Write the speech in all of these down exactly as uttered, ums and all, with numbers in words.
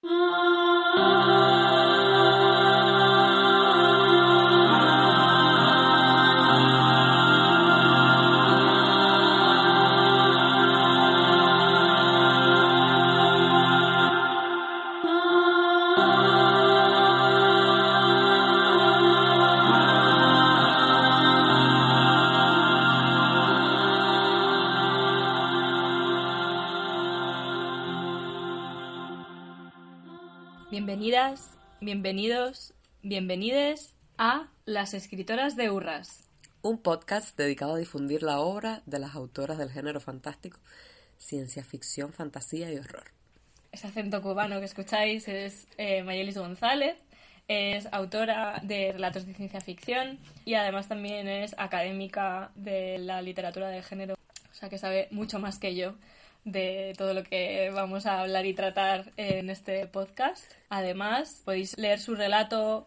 Bienvenidas, bienvenidos, bienvenides a Las Escritoras de Urras. Un podcast dedicado a difundir la obra de las autoras del género fantástico, ciencia ficción, fantasía y horror. Ese acento cubano que escucháis es eh, Mayelis González, es autora de relatos de ciencia ficción y además también es académica de la literatura de género, o sea que sabe mucho más que yo de todo lo que vamos a hablar y tratar en este podcast. Además, podéis leer su relato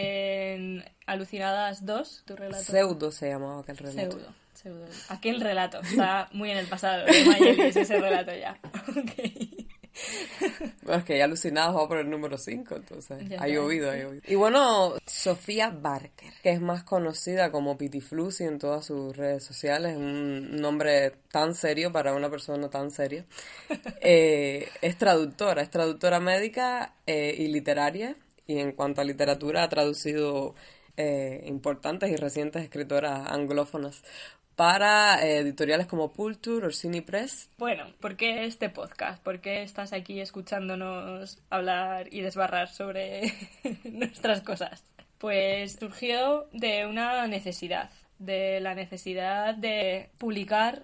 en Alucinadas dos, tu relato. Pseudo se llamaba aquel relato. Pseudo, pseudo. Aquel relato está muy en el pasado, de Mayelis, ese relato ya. Okay. Bueno, es que ya Alucinados va por el número cinco, entonces Ya ha está. llovido, ha llovido. Y bueno, Sofía Barker, que es más conocida como Pitiflusi en todas sus redes sociales, un nombre tan serio para una persona tan seria. Eh, es traductora, es traductora médica eh, y literaria, y en cuanto a literatura ha traducido eh, importantes y recientes escritoras anglófonas para eh, editoriales como Pulture o Cine Press. Bueno, ¿por qué este podcast? ¿Por qué estás aquí escuchándonos hablar y desbarrar sobre nuestras cosas? Pues surgió de una necesidad, de la necesidad de publicar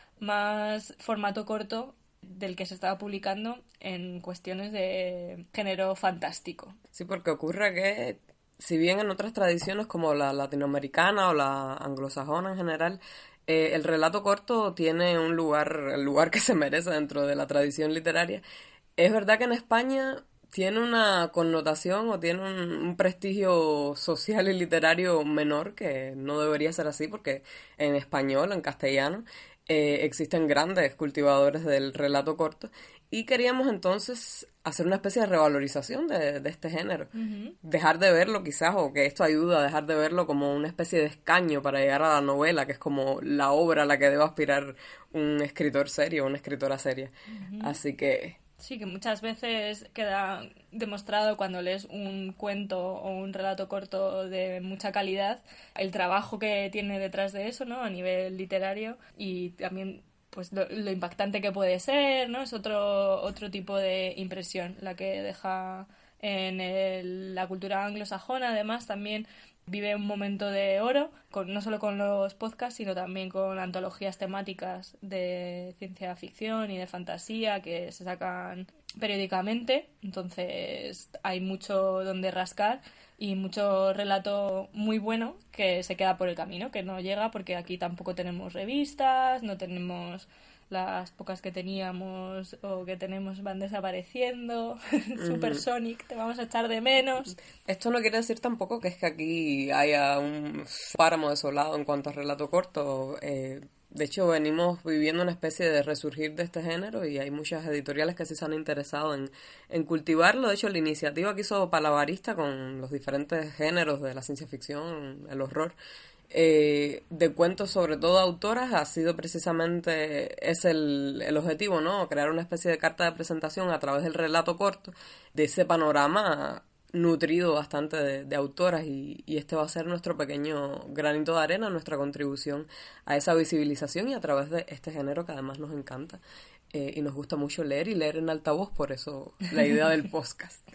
más formato corto del que se estaba publicando en cuestiones de género fantástico. Sí, porque ocurre que, si bien en otras tradiciones como la latinoamericana o la anglosajona en general, eh, el relato corto tiene un lugar, el lugar que se merece dentro de la tradición literaria, es verdad que en España tiene una connotación o tiene un, un prestigio social y literario menor, que no debería ser así, porque en español, en castellano, eh, existen grandes cultivadores del relato corto, y queríamos entonces hacer una especie de revalorización de, de este género. Uh-huh. Dejar de verlo quizás, o que esto ayuda a dejar de verlo como una especie de escaño para llegar a la novela, que es como la obra a la que debe aspirar un escritor serio, una escritora seria. Uh-huh. Así que... Sí, que muchas veces queda demostrado cuando lees un cuento o un relato corto de mucha calidad el trabajo que tiene detrás de eso, ¿no? A nivel literario, y también pues lo, lo impactante que puede ser, ¿no? Es otro otro tipo de impresión la que deja en el, la cultura anglosajona. Además también vive un momento de oro, con, no solo con los podcasts, sino también con antologías temáticas de ciencia ficción y de fantasía que se sacan periódicamente. Entonces hay mucho donde rascar y mucho relato muy bueno que se queda por el camino, que no llega porque aquí tampoco tenemos revistas, no tenemos... Las pocas que teníamos o que tenemos van desapareciendo. Uh-huh. Supersonic, te vamos a echar de menos. Esto no quiere decir tampoco que es que aquí haya un páramo desolado en cuanto a relato corto. Eh, de hecho, venimos viviendo una especie de resurgir de este género y hay muchas editoriales que sí se han interesado en, en cultivarlo. De hecho, la iniciativa que hizo Palabarista con los diferentes géneros de la ciencia ficción, el horror, Eh, de cuentos, sobre todo autoras, ha sido precisamente es el, el objetivo, ¿no? Crear una especie de carta de presentación a través del relato corto de ese panorama nutrido bastante de, de autoras, y, y este va a ser nuestro pequeño granito de arena, nuestra contribución a esa visibilización y a través de este género que además nos encanta eh, y nos gusta mucho leer y leer en altavoz, por eso la idea del podcast.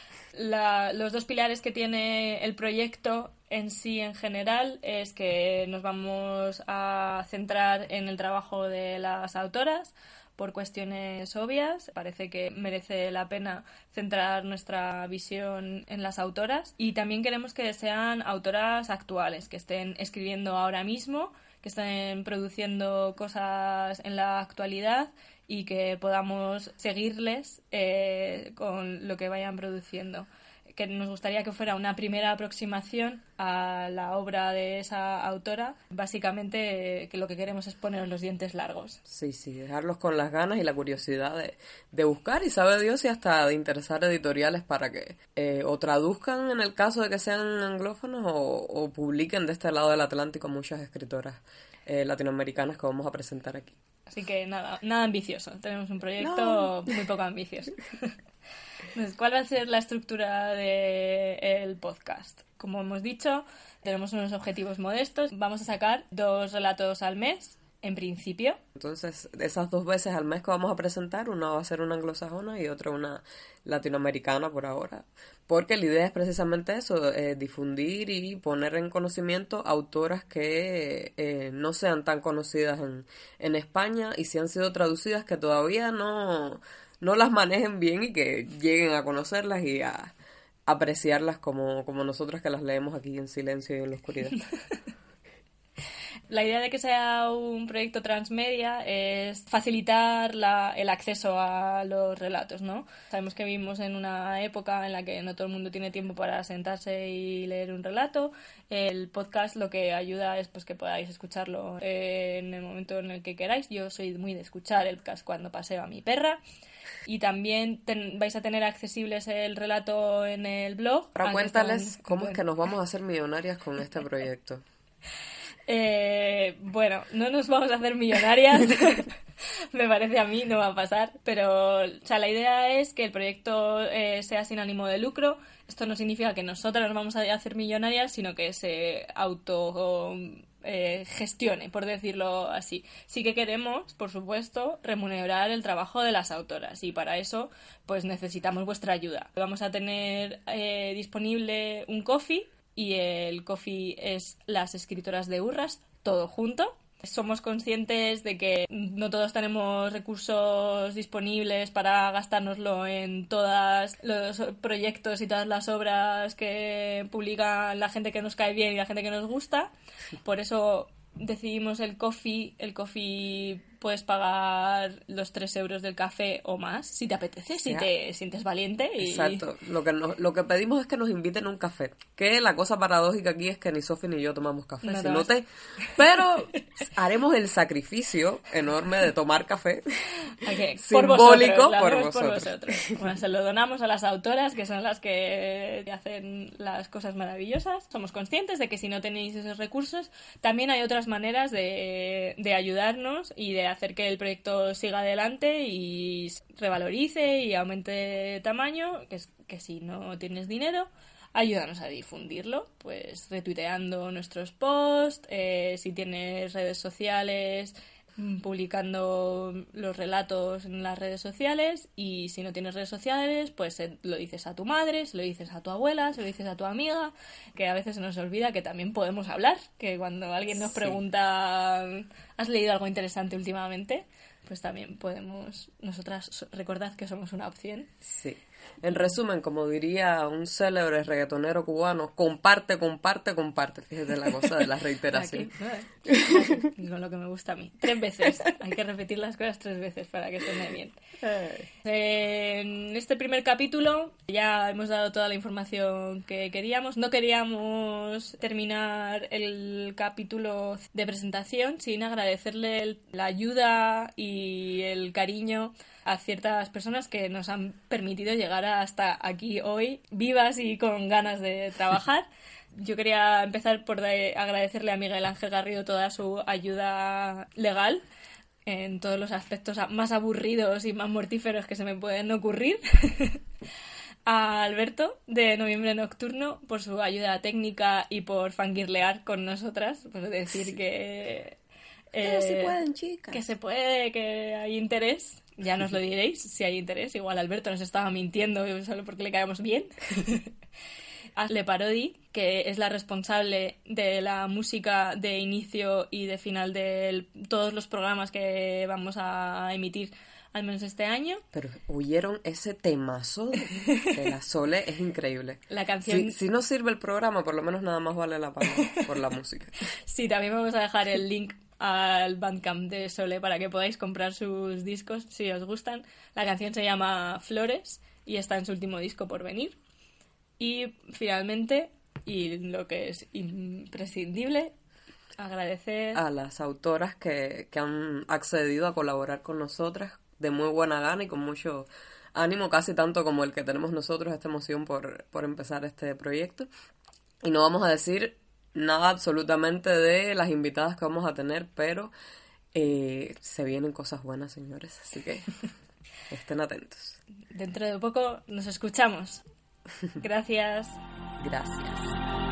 La, los dos pilares que tiene el proyecto en sí en general es que nos vamos a centrar en el trabajo de las autoras por cuestiones obvias. Parece que merece la pena centrar nuestra visión en las autoras, y también queremos que sean autoras actuales, que estén escribiendo ahora mismo, que estén produciendo cosas en la actualidad y que podamos seguirles eh, con lo que vayan produciendo. que nos gustaría que fuera una primera aproximación a la obra de esa autora. Básicamente, eh, que lo que queremos es poner los dientes largos. Sí, sí, dejarlos con las ganas y la curiosidad de, de buscar, y sabe Dios si hasta de interesar editoriales para que eh, o traduzcan en el caso de que sean anglófonos o, o publiquen de este lado del Atlántico muchas escritoras eh, latinoamericanas que vamos a presentar aquí. Así que nada, nada ambicioso. Tenemos un proyecto No. muy poco ambicioso. Entonces, ¿cuál va a ser la estructura del podcast? Como hemos dicho, tenemos unos objetivos modestos. Vamos a sacar dos relatos al mes, en principio. Entonces, esas dos veces al mes que vamos a presentar, una va a ser una anglosajona y otra una latinoamericana por ahora. Porque la idea es precisamente eso, eh, difundir y poner en conocimiento autoras que eh, no sean tan conocidas en, en España, y si han sido traducidas que todavía no, no las manejen bien y que lleguen a conocerlas y a apreciarlas como, como nosotros que las leemos aquí en silencio y en la oscuridad. La idea de que sea un proyecto transmedia es facilitar la, el acceso a los relatos, ¿no? Sabemos que vivimos en una época en la que no todo el mundo tiene tiempo para sentarse y leer un relato. El podcast lo que ayuda es pues que podáis escucharlo en el momento en el que queráis. Yo soy muy de escuchar el podcast cuando paseo a mi perra. Y también ten, vais a tener accesibles el relato en el blog. Ahora cuéntales están, cómo bueno. es que nos vamos a hacer millonarias con este proyecto. Eh, bueno, no nos vamos a hacer millonarias, me parece a mí, no va a pasar, pero o sea, la idea es que el proyecto eh, sea sin ánimo de lucro. Esto no significa que nosotras nos vamos a hacer millonarias, sino que se auto eh, gestione, por decirlo así. Sí que queremos, por supuesto, remunerar el trabajo de las autoras, y para eso pues necesitamos vuestra ayuda. Vamos a tener eh, disponible un Ko-fi, y el Ko-fi es Las Escritoras de Urras, todo junto. Somos conscientes de que no todos tenemos recursos disponibles para gastárnoslo en todos los proyectos y todas las obras que publica la gente que nos cae bien y la gente que nos gusta. Por eso decidimos el Ko-fi. El Ko-fi puedes pagar los tres euros del café o más, si te apetece, si te sientes valiente. Y... Exacto. Lo que, nos, lo que pedimos es que nos inviten a un café. Que la cosa paradójica aquí es que ni Sofi ni yo tomamos café. No si te no vas. te... Pero haremos el sacrificio enorme de tomar café. Okay. Simbólico por vosotros, por por vosotros. vosotros. Bueno, se lo donamos a las autoras, que son las que hacen las cosas maravillosas. Somos conscientes de que si no tenéis esos recursos, también hay otras maneras de, de ayudarnos y de hacer que el proyecto siga adelante y revalorice y aumente de tamaño, que es que si no tienes dinero, ayúdanos a difundirlo, pues retuiteando nuestros posts, eh, si tienes redes sociales, publicando los relatos en las redes sociales, y si no tienes redes sociales, pues eh, lo dices a tu madre, se lo dices a tu abuela, se lo dices a tu amiga, que a veces se nos olvida que también podemos hablar, que cuando alguien nos Sí. pregunta ¿has leído algo interesante últimamente? Pues también podemos, nosotras, recordad que somos una opción. Sí. En resumen, como diría un célebre reggaetonero cubano, comparte, comparte, comparte. Fíjate la cosa de la reiteración. Aquí, aquí, con lo que me gusta a mí. Tres veces. Hay que repetir las cosas tres veces para que suene bien. En este primer capítulo ya hemos dado toda la información que queríamos. No queríamos terminar el capítulo de presentación sin agradecerle el- la ayuda y el cariño a ciertas personas que nos han permitido llegar hasta aquí hoy, vivas y con ganas de trabajar. Yo quería empezar por de- agradecerle a Miguel Ángel Garrido toda su ayuda legal en todos los aspectos a- más aburridos y más mortíferos que se me pueden ocurrir. A Alberto, de Noviembre Nocturno, por su ayuda técnica y por fangirlear con nosotras, por decir que... Pero sí eh, pueden, chicas. que se puede, que hay interés. Ya nos lo diréis si hay interés. Igual Alberto nos estaba mintiendo solo porque le caemos bien. A Le Parodi, que es la responsable de la música de inicio y de final de todos los programas que vamos a emitir, al menos este año. Pero oyeron ese temazo de la Sole, es increíble. La canción... Si, si no sirve el programa, por lo menos nada más vale la pena por la música. Sí, también vamos a dejar el link al Bandcamp de Sole para que podáis comprar sus discos si os gustan. La canción se llama Flores y está en su último disco por venir. Y finalmente, y lo que es imprescindible, agradecer a las autoras que, que han accedido a colaborar con nosotras de muy buena gana y con mucho ánimo, casi tanto como el que tenemos nosotros, esta emoción por, por empezar este proyecto. Y no vamos a decir nada absolutamente de las invitadas que vamos a tener, pero eh, se vienen cosas buenas, señores, así que estén atentos. Dentro de poco nos escuchamos. Gracias. Gracias.